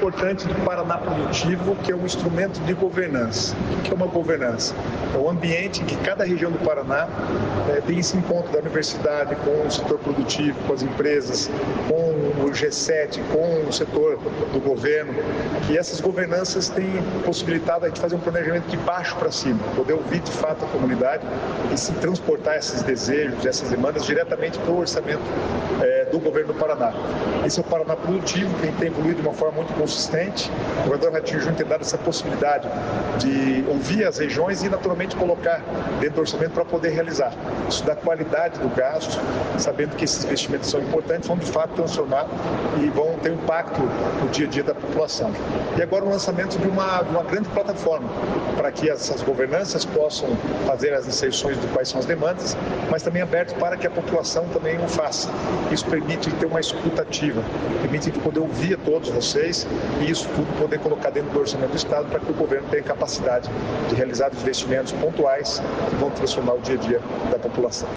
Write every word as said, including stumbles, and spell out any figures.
importante do Paraná Produtivo, que é um instrumento de governança. O que é uma governança? É o ambiente em que cada região do Paraná é, tem esse encontro da universidade com o setor produtivo, com as empresas, com o G sete, com o setor do governo. E essas governanças têm possibilitado a gente fazer um planejamento de baixo para cima, poder ouvir de fato a comunidade e se transportar esses desejos, essas demandas diretamente para o orçamento é, do governo do Paraná. Esse é o Paraná Produtivo, que tem evoluído de uma forma muito consistente. O governador Ratinho Júnior tem dado essa possibilidade de ouvir as regiões e, naturalmente, colocar dentro do orçamento para poder realizar. Isso dá qualidade do gasto, sabendo que esses investimentos são importantes, vão de fato transformar e vão ter um impacto no dia a dia da população. E agora o lançamento de uma, de uma grande plataforma para que essas governanças possam fazer as inserções de quais são as demandas, mas também aberto para que a população também o faça. Isso permite ter uma escuta ativa, permite poder ouvir a todos vocês e isso tudo poder colocar dentro do orçamento do Estado para que o governo tenha capacidade de realizar investimentos pontuais que vão transformar o dia a dia da população.